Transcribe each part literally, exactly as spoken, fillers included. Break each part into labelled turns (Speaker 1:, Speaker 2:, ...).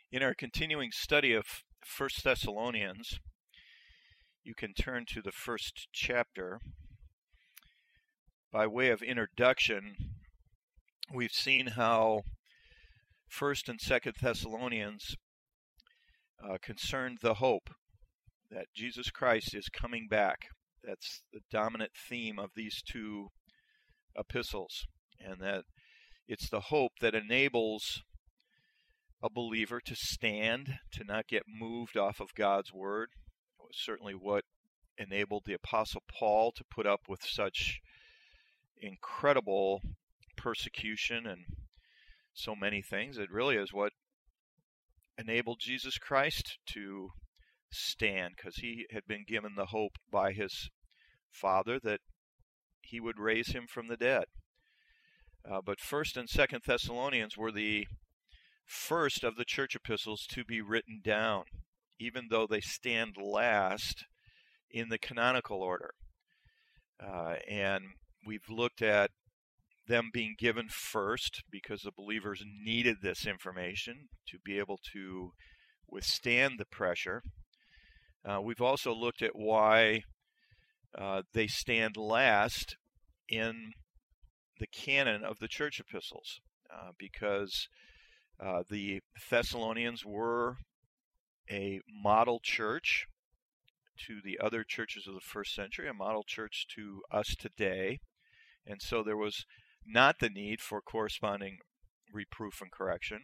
Speaker 1: In our continuing study of First Thessalonians, you can turn to the first chapter. By way of introduction, we've seen how First and Second Thessalonians uh, concerned the hope that Jesus Christ is coming back. That's the dominant theme of these two epistles, and that it's the hope that enables a believer to stand, to not get moved off of God's word. It was certainly what enabled the Apostle Paul to put up with such incredible persecution and so many things. It really is what enabled Jesus Christ to stand, because he had been given the hope by his Father that he would raise him from the dead. Uh, but First and Second Thessalonians were the first of the church epistles to be written down, even though they stand last in the canonical order. Uh, and we've looked at them being given first because the believers needed this information to be able to withstand the pressure. Uh, we've also looked at why uh, they stand last in the canon of the church epistles, uh, because uh, the Thessalonians were a model church to the other churches of the first century, a model church to us today, and so there was not the need for corresponding reproof and correction.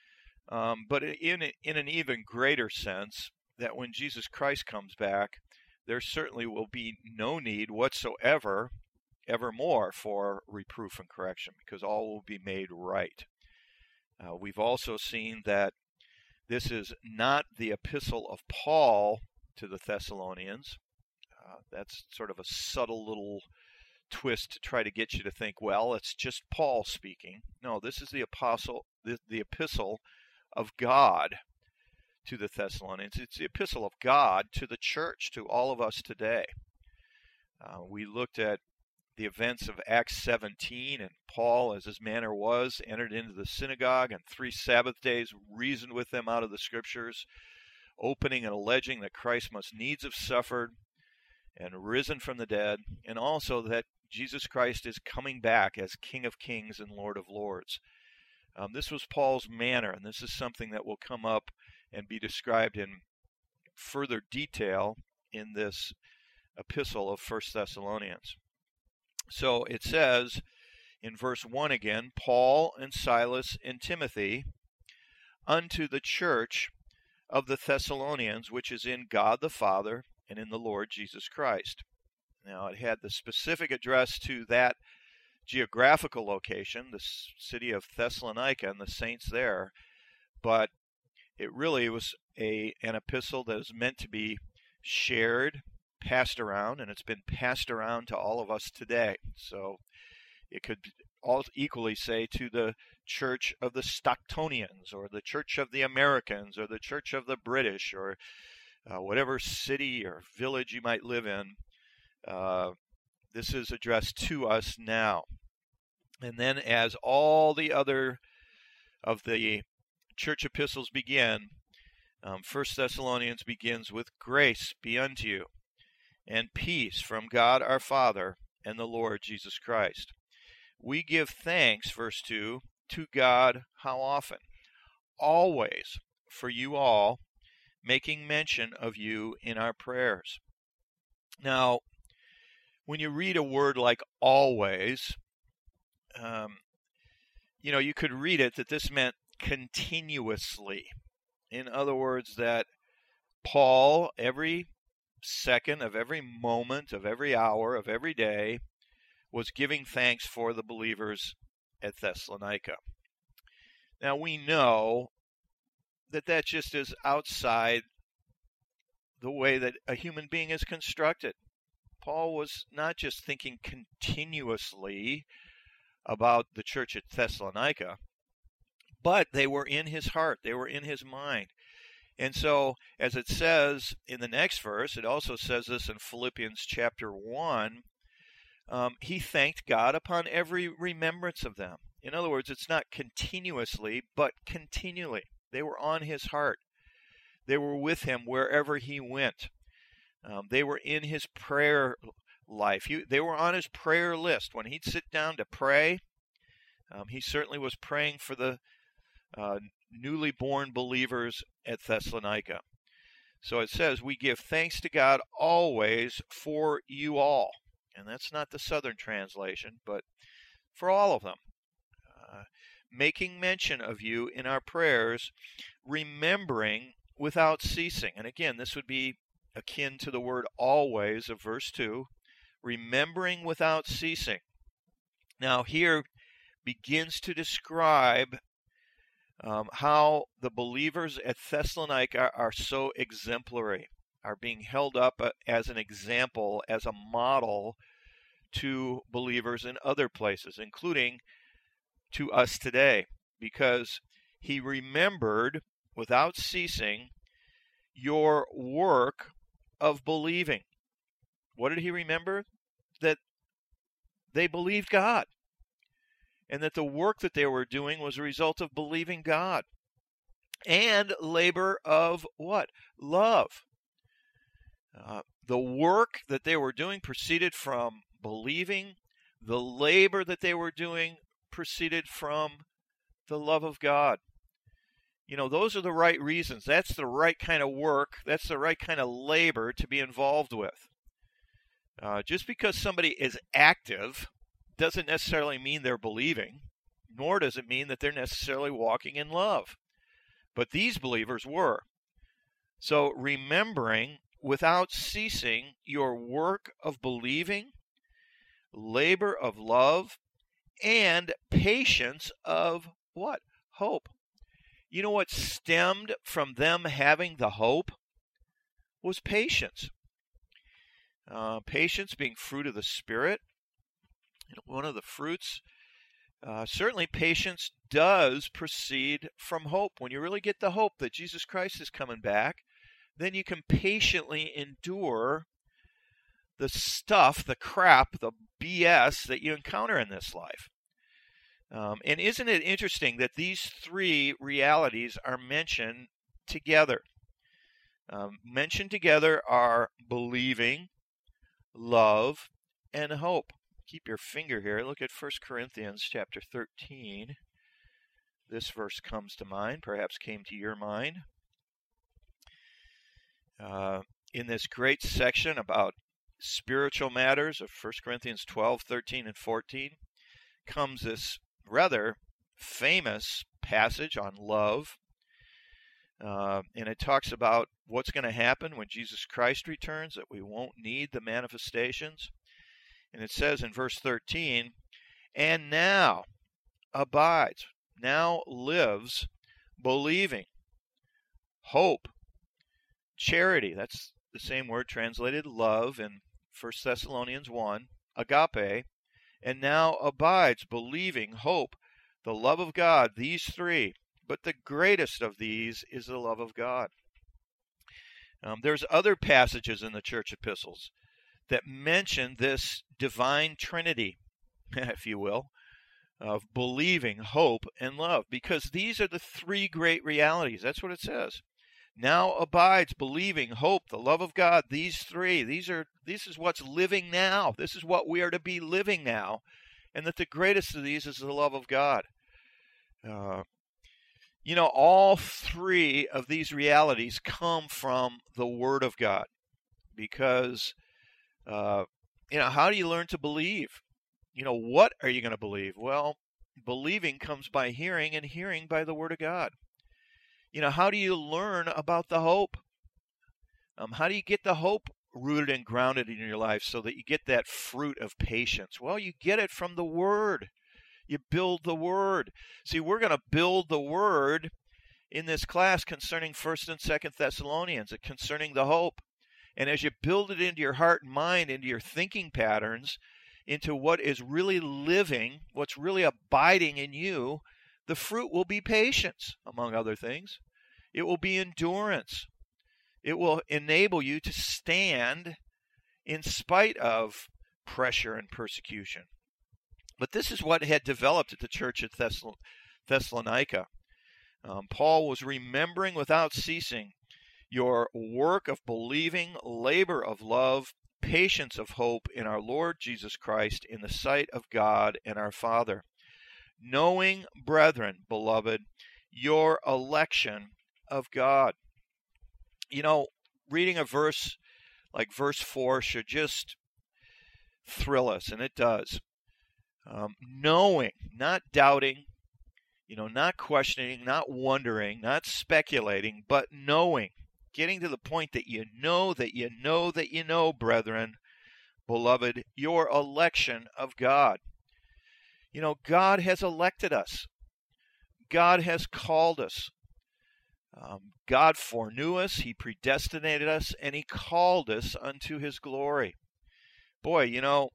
Speaker 1: Um, but in in an even greater sense, that when Jesus Christ comes back, there certainly will be no need whatsoever, evermore, for reproof and correction, because all will be made right. Uh, we've also seen that this is not the epistle of Paul to the Thessalonians. Uh, that's sort of a subtle little twist to try to get you to think, well, it's just Paul speaking. No, this is the apostle, the, the epistle of God to the Thessalonians. It's the epistle of God to the church, to all of us today. Uh, we looked at the events of Acts seventeen, and Paul, as his manner was, entered into the synagogue and three Sabbath days reasoned with them out of the Scriptures, opening and alleging that Christ must needs have suffered and risen from the dead, and also that Jesus Christ is coming back as King of Kings and Lord of Lords. Um, this was Paul's manner, and this is something that will come up and be described in further detail in this epistle of First Thessalonians. So it says in verse one again, Paul and Silas and Timothy unto the church of the Thessalonians, which is in God the Father and in the Lord Jesus Christ. Now it had the specific address to that geographical location, the city of Thessalonica and the saints there, but it really was a an epistle that is meant to be shared, passed around, and it's been passed around to all of us today. So it could all equally say to the church of the Stocktonians, or the church of the Americans, or the church of the British, or uh, whatever city or village you might live in. Uh, this is addressed to us now. And then as all the other of the church epistles begin, um, First Thessalonians begins with grace be unto you, and peace from God our Father and the Lord Jesus Christ. We give thanks, verse two, to God how often? Always for you all, making mention of you in our prayers. Now, when you read a word like always, um, you know, you could read it that this meant continuously. In other words, that Paul, every second of every moment of every hour of every day, was giving thanks for the believers at Thessalonica. Now we know that that just is outside the way that a human being is constructed. Paul was not just thinking continuously about the church at Thessalonica, but they were in his heart, they were in his mind. And so, as it says in the next verse, it also says this in Philippians chapter one, um, he thanked God upon every remembrance of them. In other words, it's not continuously, but continually. They were on his heart. They were with him wherever he went. Um, they were in his prayer life. He, they were on his prayer list. When he'd sit down to pray, um, he certainly was praying for the uh, newly born believers at Thessalonica. So it says, we give thanks to God always for you all. And that's not the Southern translation, but for all of them. Uh, making mention of you in our prayers, remembering without ceasing. And again, this would be akin to the word always of verse two. Remembering without ceasing. Now here begins to describe um, how the believers at Thessalonica are, are so exemplary, are being held up as an example, as a model to believers in other places, including to us today, because he remembered without ceasing your work of believing. What did he remember? That they believed God, and that the work that they were doing was a result of believing God, and labor of what? Love. Uh, the work that they were doing proceeded from believing. The labor that they were doing proceeded from the love of God. You know, those are the right reasons. That's the right kind of work. That's the right kind of labor to be involved with. Uh, just because somebody is active doesn't necessarily mean they're believing, nor does it mean that they're necessarily walking in love. But these believers were. So remembering without ceasing your work of believing, labor of love, and patience of what? Hope. You know what stemmed from them having the hope? Was patience. Uh, patience being fruit of the Spirit. One of the fruits. Uh, certainly patience does proceed from hope. When you really get the hope that Jesus Christ is coming back, then you can patiently endure the stuff, the crap, the B S that you encounter in this life. Um, and isn't it interesting that these three realities are mentioned together? Um, mentioned together are believing, love, and hope. Keep your finger here. Look at First Corinthians chapter thirteen. This verse comes to mind, perhaps came to your mind. Uh, in this great section about spiritual matters of First Corinthians twelve, thirteen, and fourteen, comes this rather famous passage on love. Uh, and it talks about what's going to happen when Jesus Christ returns, that we won't need the manifestations. And it says in verse thirteen, and now abides, now lives, believing, hope, charity. That's the same word translated love in First Thessalonians one, agape. And now abides, believing, hope, the love of God, these three. But the greatest of these is the love of God. Um, there's other passages in the church epistles that mention this divine trinity, if you will, of believing, hope, and love, because these are the three great realities. That's what it says. Now abides, believing, hope, the love of God, these three. These are this is what's living now. This is what we are to be living now. And that the greatest of these is the love of God. Uh, you know, all three of these realities come from the Word of God. Because, uh, you know, how do you learn to believe? You know, what are you going to believe? Well, believing comes by hearing, and hearing by the Word of God. You know, how do you learn about the hope? Um, how do you get the hope rooted and grounded in your life so that you get that fruit of patience? Well, you get it from the Word. You build the Word. See, we're going to build the Word in this class concerning First and Second Thessalonians, concerning the hope. And as you build it into your heart and mind, into your thinking patterns, into what is really living, what's really abiding in you, the fruit will be patience, among other things. It will be endurance. It will enable you to stand in spite of pressure and persecution. But this is what had developed at the church at Thessal- Thessalonica. Um, Paul was remembering without ceasing your work of believing, labor of love, patience of hope in our Lord Jesus Christ in the sight of God and our Father. Knowing, brethren, beloved, your election of God. You know, reading a verse like verse four should just thrill us, and it does. Um, knowing, not doubting, you know, not questioning, not wondering, not speculating, but knowing. Getting to the point that you know that you know that you know, brethren, beloved, your election of God. You know, God has elected us. God has called us. Um, God foreknew us, He predestinated us, and He called us unto His glory. Boy, you know,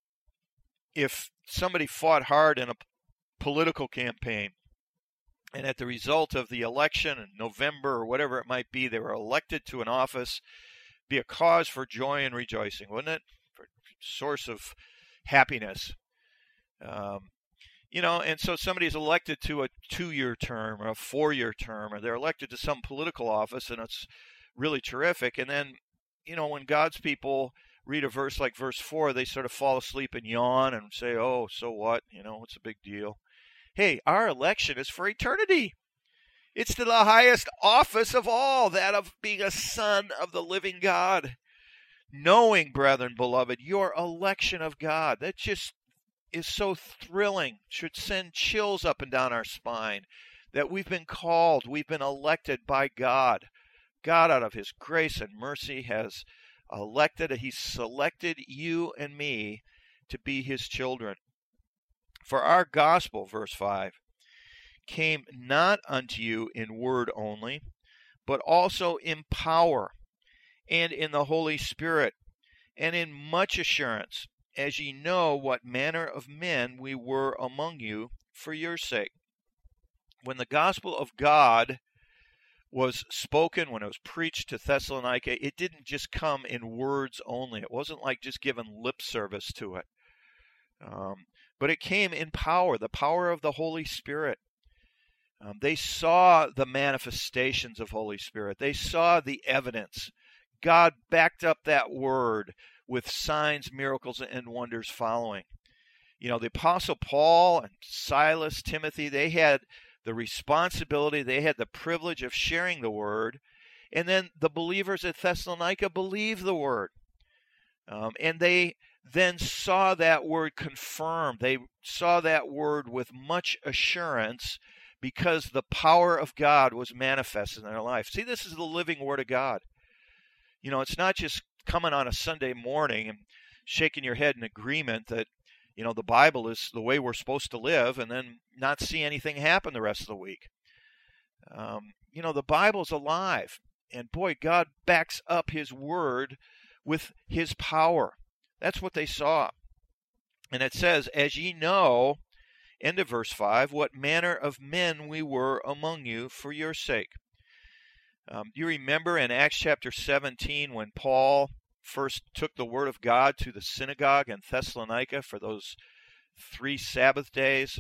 Speaker 1: if somebody fought hard in a political campaign, and at the result of the election in November or whatever it might be, they were elected to an office, be a cause for joy and rejoicing, wouldn't it? For a source of happiness. Um, you know, and so somebody's elected to a two-year term or a four-year term, or they're elected to some political office, and it's really terrific. And then, you know, when God's people read a verse like verse four, they sort of fall asleep and yawn and say, oh, so what? You know, what's a big deal? Hey, our election is for eternity. It's to the highest office of all, that of being a son of the living God. Knowing, brethren, beloved, your election of God. That just is so thrilling. Should send chills up and down our spine. That we've been called, we've been elected by God. God, out of His grace and mercy, has elected, He's selected you and me to be His children. For our gospel, verse five, came not unto you in word only, but also in power, and in the Holy Spirit, and in much assurance, as ye know what manner of men we were among you for your sake. When the gospel of God was spoken, when it was preached to Thessalonica, it didn't just come in words only. It wasn't like just giving lip service to it. Um, but it came in power, the power of the Holy Spirit. Um, they saw the manifestations of Holy Spirit. They saw the evidence. God backed up that word with signs, miracles, and wonders following. You know, the Apostle Paul and Silas, Timothy, they had the responsibility, they had the privilege of sharing the word. And then the believers at Thessalonica believed the word. Um, and they then saw that word confirmed. They saw that word with much assurance because the power of God was manifested in their life. See, this is the living word of God. You know, it's not just coming on a Sunday morning and shaking your head in agreement that, you know, the Bible is the way we're supposed to live, and then not see anything happen the rest of the week. Um, you know, the Bible's alive, and boy, God backs up His word with His power. That's what they saw. And it says, as ye know, end of verse five, what manner of men we were among you for your sake. Um, you remember in Acts chapter seventeen when Paul first took the word of God to the synagogue in Thessalonica for those three Sabbath days?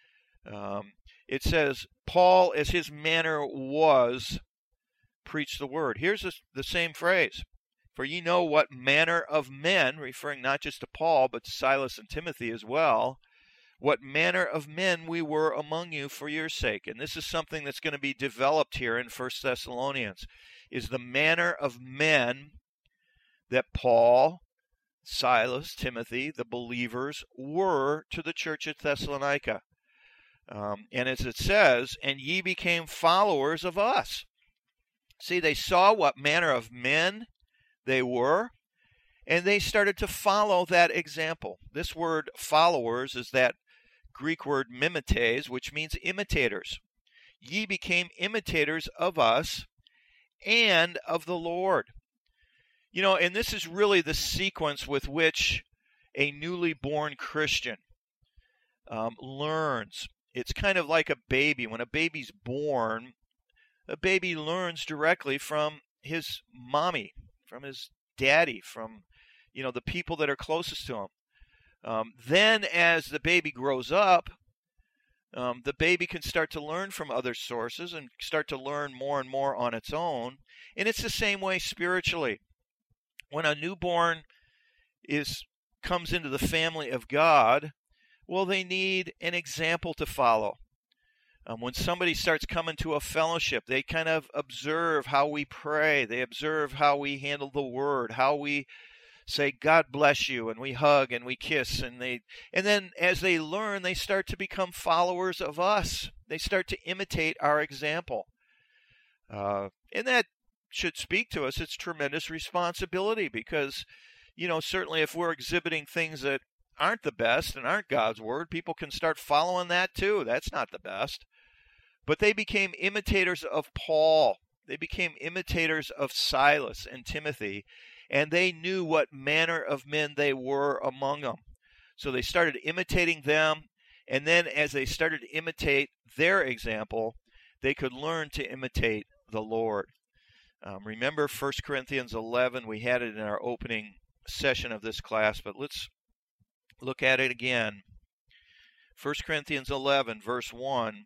Speaker 1: Um, it says, Paul, as his manner was, preached the word. Here's the, the same phrase. For ye know what manner of men, referring not just to Paul, but to Silas and Timothy as well, what manner of men we were among you for your sake. And this is something that's going to be developed here in First Thessalonians, is the manner of men that Paul, Silas, Timothy, the believers, were to the church at Thessalonica. Um, and as it says, and ye became followers of us. See, they saw what manner of men they were, and they started to follow that example. This word followers is that Greek word mimetes, which means imitators. Ye became imitators of us and of the Lord. You know, and this is really the sequence with which a newly born Christian um, learns. It's kind of like a baby. When a baby's born, a baby learns directly from his mommy, from his daddy, from, you know, the people that are closest to him. Um, then as the baby grows up, Um, the baby can start to learn from other sources and start to learn more and more on its own. And it's the same way spiritually. When a newborn is comes into the family of God, well, they need an example to follow. Um, when somebody starts coming to a fellowship, they kind of observe how we pray. They observe how we handle the word, how we say, God bless you, and we hug and we kiss. And they, and then as they learn, they start to become followers of us. They start to imitate our example. Uh, and that should speak to us. It's tremendous responsibility because, you know, certainly if we're exhibiting things that aren't the best and aren't God's word, people can start following that too. That's not the best. But they became imitators of Paul. They became imitators of Silas and Timothy, and they knew what manner of men they were among them. So they started imitating them, and then as they started to imitate their example, they could learn to imitate the Lord. Um, remember First Corinthians eleven, we had it in our opening session of this class, but let's look at it again. First Corinthians eleven, verse one,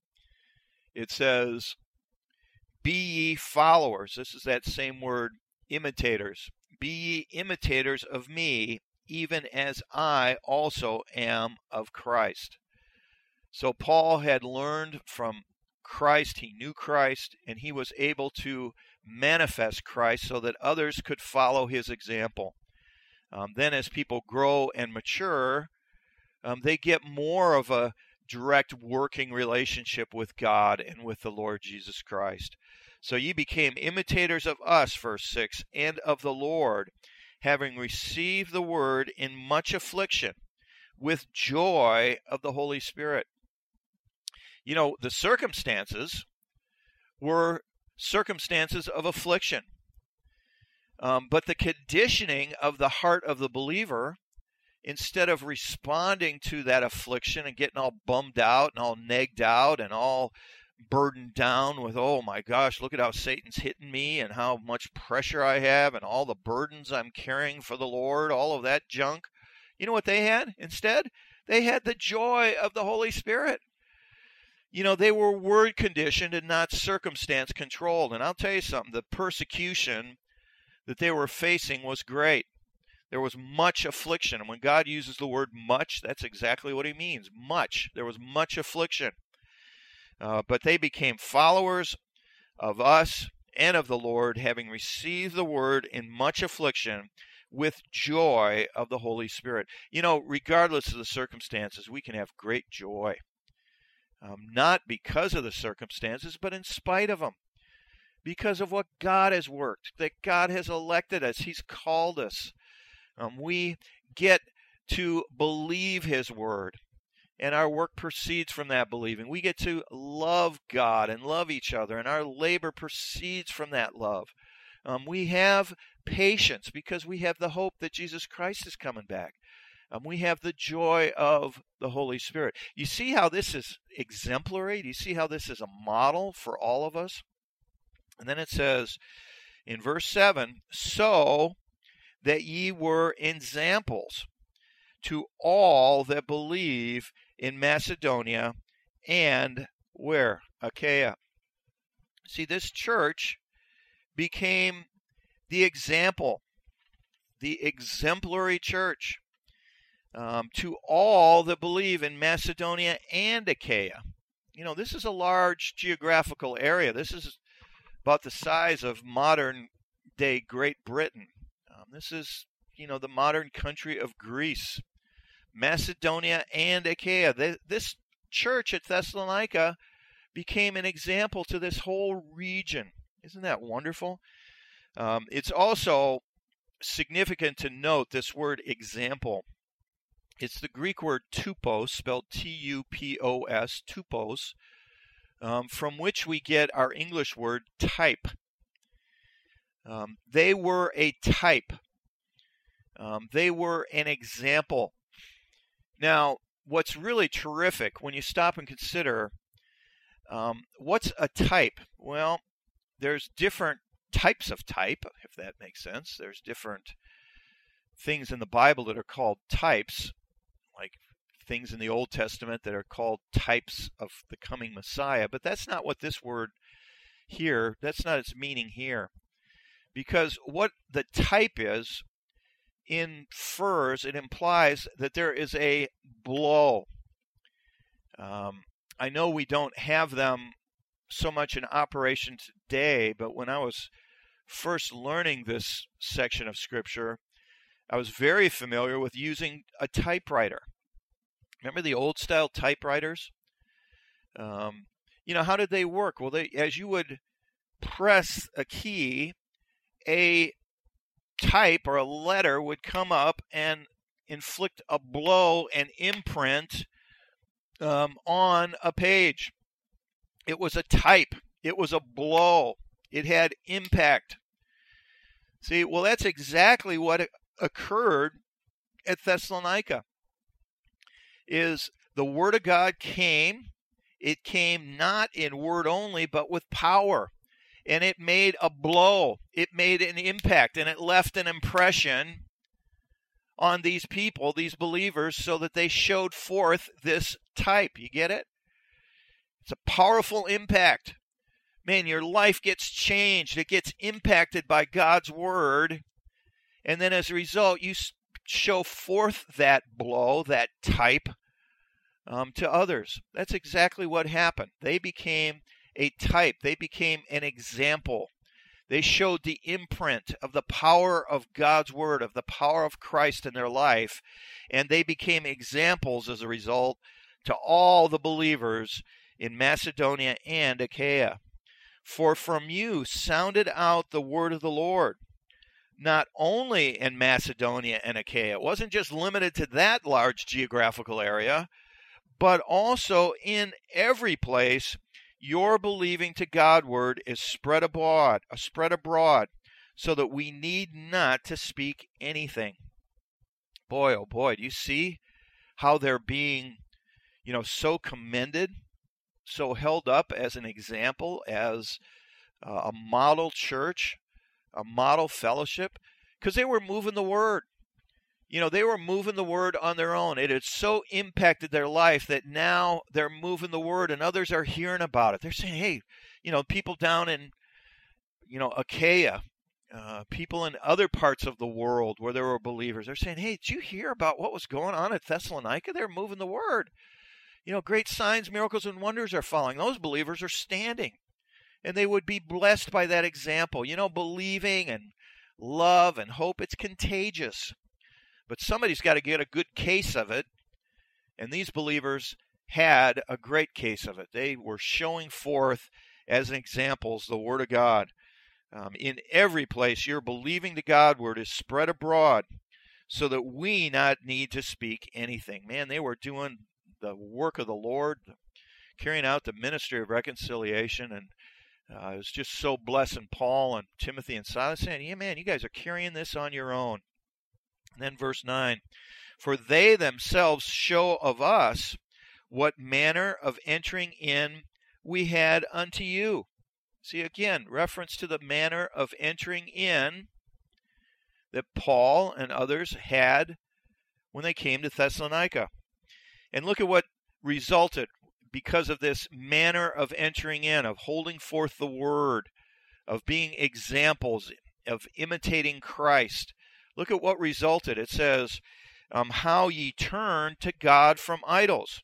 Speaker 1: it says, be ye followers. This is that same word, imitators. Be ye imitators of me, even as I also am of Christ. So Paul had learned from Christ, he knew Christ, and he was able to manifest Christ so that others could follow his example. Um, then as people grow and mature, um, they get more of a direct working relationship with God and with the Lord Jesus Christ. So ye became imitators of us, verse six, and of the Lord, having received the word in much affliction, with joy of the Holy Spirit. You know, the circumstances were circumstances of affliction. Um, but the conditioning of the heart of the believer, instead of responding to that affliction and getting all bummed out and all negged out and all burdened down with, oh my gosh, look at how Satan's hitting me and how much pressure I have and all the burdens I'm carrying for the Lord, all of that junk. You know what they had instead? They had the joy of the Holy Spirit. You know, they were word conditioned and not circumstance controlled. And I'll tell you something, the persecution that they were facing was great. There was much affliction. And when God uses the word much, that's exactly what he means. Much. There was much affliction. Uh, but they became followers of us and of the Lord, having received the word in much affliction with joy of the Holy Spirit. You know, regardless of the circumstances, we can have great joy. Um, not because of the circumstances, but in spite of them. Because of what God has worked, that God has elected us. He's called us. Um, we get to believe his word, and our work proceeds from that believing. We get to love God and love each other, and our labor proceeds from that love. Um, we have patience because we have the hope that Jesus Christ is coming back. Um, we have the joy of the Holy Spirit. You see how this is exemplary? Do you see how this is a model for all of us? And then it says in verse seven, so that ye were ensamples to all that believe in Macedonia and where? Achaia. See, this church became the example, the exemplary church um, to all that believe in Macedonia and Achaia. You know, this is a large geographical area. This is about the size of modern-day Great Britain. Um, this is, you know, the modern country of Greece. Macedonia and Achaia. They, this church at Thessalonica became an example to this whole region. Isn't that wonderful? Um, it's also significant to note this word example. It's the Greek word tupos, spelled T U P O S, tupos, um, from which we get our English word type. Um, they were a type. Um, they were an example. Now, what's really terrific when you stop and consider um, what's a type? Well, there's different types of type, if that makes sense. There's different things in the Bible that are called types, like things in the Old Testament that are called types of the coming Messiah, but that's not what this word here, that's not its meaning here. Because what the type is, infers, it implies that there is a blow. Um, I know we don't have them so much in operation today, but when I was first learning this section of Scripture, I was very familiar with using a typewriter. Remember the old style typewriters? Um, you know, how did they work? Well, they, as you would press a key, a type or a letter would come up and inflict a blow and imprint um, on a page. It was a type. It was a blow. It had impact. See, well, that's exactly what occurred at Thessalonica. Is the Word of God came. It came not in word only, but with power. And it made a blow. It made an impact, and it left an impression on these people, these believers, so that they showed forth this type. You get it? It's a powerful impact. Man, your life gets changed. It gets impacted by God's Word. And then as a result, you show forth that blow, that type, um, to others. That's exactly what happened. They became a type. They became an example. They showed the imprint of the power of God's Word, of the power of Christ in their life, and they became examples as a result to all the believers in Macedonia and Achaia. For from you sounded out the word of the Lord, not only in Macedonia and Achaia. It wasn't just limited to that large geographical area, but also in every place your believing to Godward is spread abroad, uh, spread abroad, so that we need not to speak anything. Boy, oh boy, do you see how they're being, you know, so commended, so held up as an example, as uh, a model church, a model fellowship, because they were moving the Word. You know, they were moving the Word on their own. It had so impacted their life that now they're moving the Word, and others are hearing about it. They're saying, hey, you know, people down in, you know, Achaia, uh, people in other parts of the world where there were believers, they're saying, hey, did you hear about what was going on at Thessalonica? They're moving the Word. You know, great signs, miracles, and wonders are following. Those believers are standing, and they would be blessed by that example. You know, believing and love and hope, it's contagious. But somebody's got to get a good case of it, and these believers had a great case of it. They were showing forth as examples the Word of God. Um, in every place, your believing the Godward is spread abroad so that we not need to speak anything. Man, they were doing the work of the Lord, carrying out the ministry of reconciliation, and uh, it was just so blessing Paul and Timothy and Silas, saying, yeah, man, you guys are carrying this on your own. And then verse nine, for they themselves show of us what manner of entering in we had unto you. See, again, reference to the manner of entering in that Paul and others had when they came to Thessalonica. And look at what resulted because of this manner of entering in, of holding forth the Word, of being examples, of imitating Christ. Look at what resulted. It says, um, how ye turned to God from idols.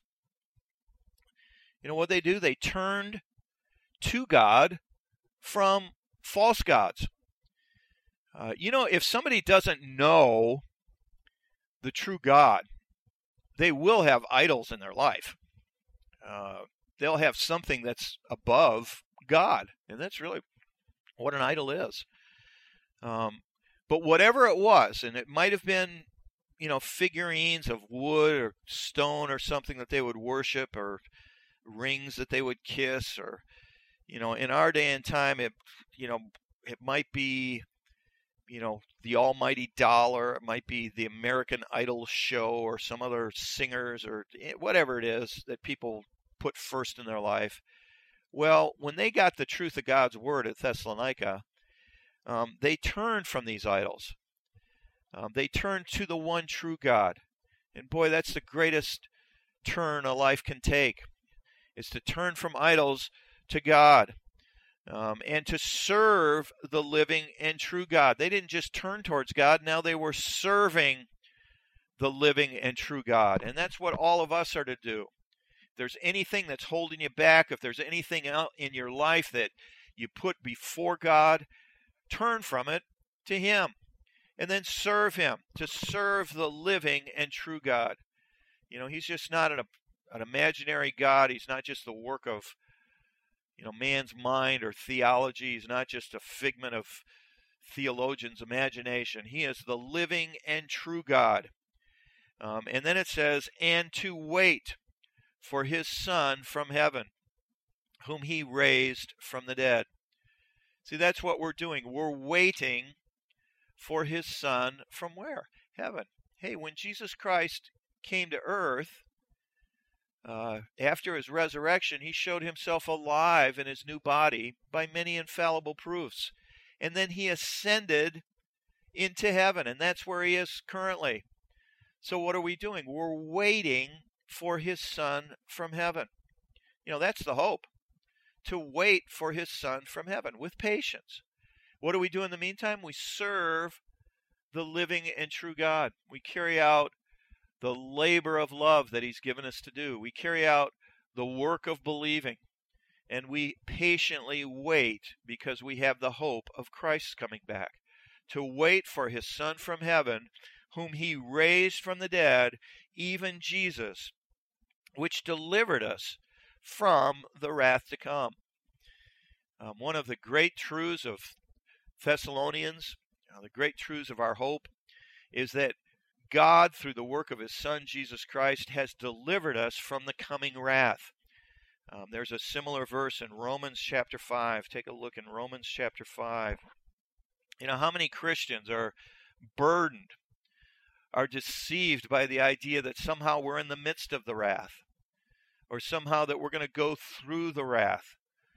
Speaker 1: You know what they do? They turned to God from false gods. Uh, you know, if somebody doesn't know the true God, they will have idols in their life. Uh, they'll have something that's above God. And that's really what an idol is. Um, But whatever it was, and it might have been, you know, figurines of wood or stone or something that they would worship, or rings that they would kiss, or, you know, in our day and time, it, you know, it might be, you know, the almighty dollar. It might be the American Idol show or some other singers or whatever it is that people put first in their life. Well, when they got the truth of God's Word at Thessalonica, Um, they turned from these idols. Um, they turned to the one true God. And boy, that's the greatest turn a life can take. It's to turn from idols to God. Um, and to serve the living and true God. They didn't just turn towards God, now they were serving the living and true God. And that's what all of us are to do. If there's anything that's holding you back, if there's anything out in your life that you put before God, turn from it to Him. And then serve Him, to serve the living and true God. You know, He's just not an, an imaginary God. He's not just the work of You know, man's mind or theology. Is not just a figment of theologians' imagination. He is the living and true God. Um, and then it says, and to wait for His Son from heaven, whom He raised from the dead. See, that's what we're doing. We're waiting for His Son from where? Heaven. Hey, when Jesus Christ came to earth, Uh, after His resurrection, He showed Himself alive in His new body by many infallible proofs. And then He ascended into heaven, and that's where He is currently. So what are we doing? We're waiting for His Son from heaven. You know, that's the hope. To wait for His Son from heaven with patience. What do we do in the meantime? We serve the living and true God. We carry out the labor of love that He's given us to do. We carry out the work of believing, and we patiently wait because we have the hope of Christ's coming back. To wait for His Son from heaven, whom He raised from the dead, even Jesus, which delivered us from the wrath to come. Um, one of the great truths of Thessalonians, uh, the great truths of our hope, is that God, through the work of His Son, Jesus Christ, has delivered us from the coming wrath. Um, there's a similar verse in Romans chapter five. Take a look in Romans chapter five. You know, how many Christians are burdened, are deceived by the idea that somehow we're in the midst of the wrath, or somehow that we're going to go through the wrath.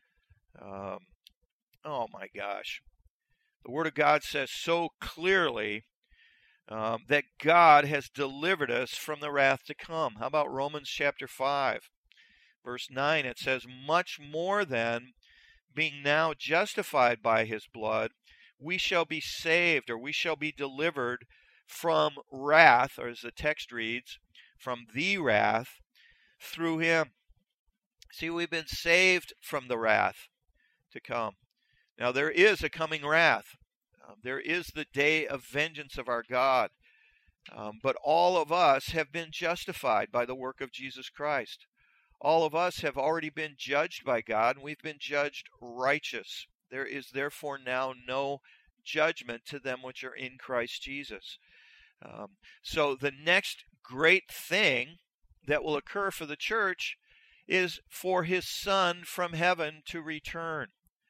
Speaker 1: Um, oh my gosh. The Word of God says so clearly Um, that God has delivered us from the wrath to come. How about Romans chapter five, verse nine? It says, much more than being now justified by His blood, we shall be saved, or we shall be delivered from wrath, or as the text reads, from the wrath, through Him. See, we've been saved from the wrath to come. Now, there is a coming wrath. Um, there is the day of vengeance of our God. Um, but all of us have been justified by the work of Jesus Christ. All of us have already been judged by God, and we've been judged righteous. There is therefore now no judgment to them which are in Christ Jesus. Um, so the next great thing that will occur for the church is for His Son from heaven to return.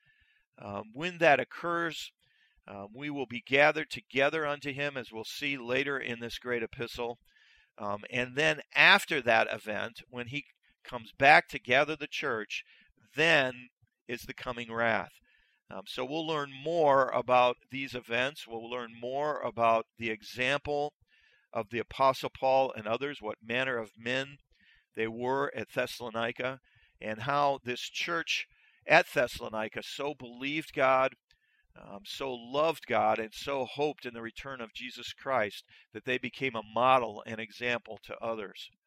Speaker 1: Um, when that occurs, Um, we will be gathered together unto Him, as we'll see later in this great epistle. Um, and then after that event, when He comes back to gather the church, then is the coming wrath. Um, so we'll learn more about these events. We'll learn more about the example of the Apostle Paul and others, what manner of men they were at Thessalonica, and how this church at Thessalonica so believed God, Um, so loved God, and so hoped in the return of Jesus Christ that they became a model and example to others.